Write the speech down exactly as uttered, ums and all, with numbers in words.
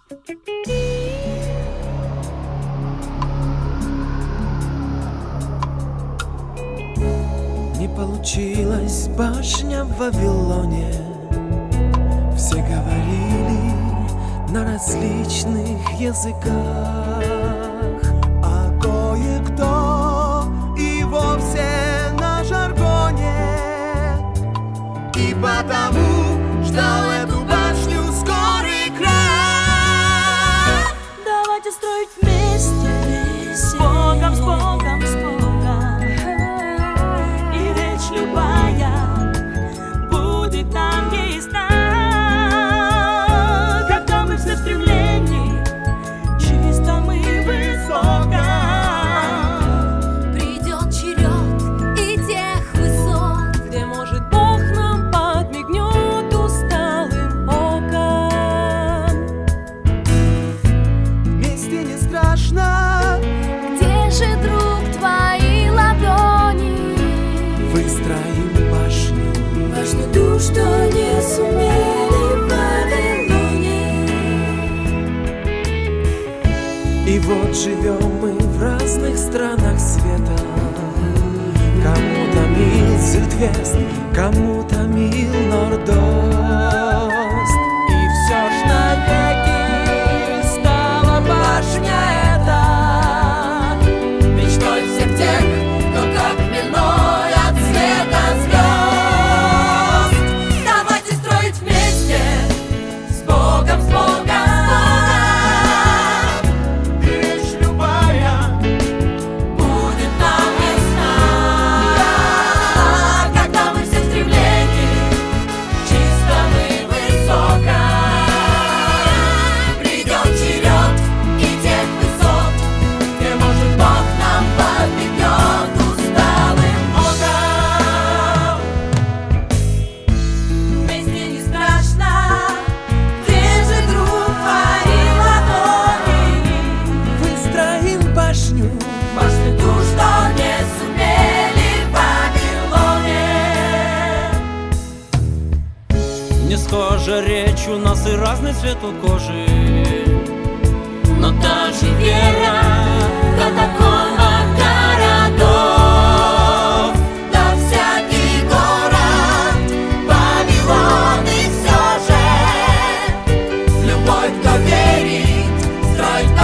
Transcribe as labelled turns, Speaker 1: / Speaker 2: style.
Speaker 1: Не получилась башня в Вавилоне. Все говорили на различных языках, а кое-кто и вовсе на жаргоне. И потому ждал эту башню скорый крах.
Speaker 2: Давайте строить вместе, с Богом, с Богом, с Богом. И речь любая будет нам ясна, когда мы все в стремлении чистом и высоком.
Speaker 3: Придет черед и тех высот,
Speaker 2: где, может, Бог нам подмигнет усталым оком.
Speaker 1: Вместе не страшно.
Speaker 3: где же, друг, твои ладони?
Speaker 1: Выстроим башню,
Speaker 3: Башню ту, что не сумели в Вавилоне.
Speaker 1: и вот живем мы в разных странах света. Кому-то мил Сильвест, кому-то мил Нордост. И все ж навеки стала башня эта мечтой всех тех, кто как хмельной от света звезд.
Speaker 3: Давайте строить вместе, с Богом, с Богом,
Speaker 1: И речь любая
Speaker 3: будет нам ясна, когда мы все в стремлении чистом и высоком. Придет черед и тех высот, где, может, Бог нам подмигнет усталым оком. Вместе не страшно, где же, друг, твои ладони?
Speaker 1: выстроим башню,
Speaker 3: Башню ту, что не сумели в Вавилоне.
Speaker 4: Не схожа речь у нас и разный цвет у кожи, но та же вера в катакомбах городов.
Speaker 3: Да всякий город Вавилон, и все же любой, кто верит, строит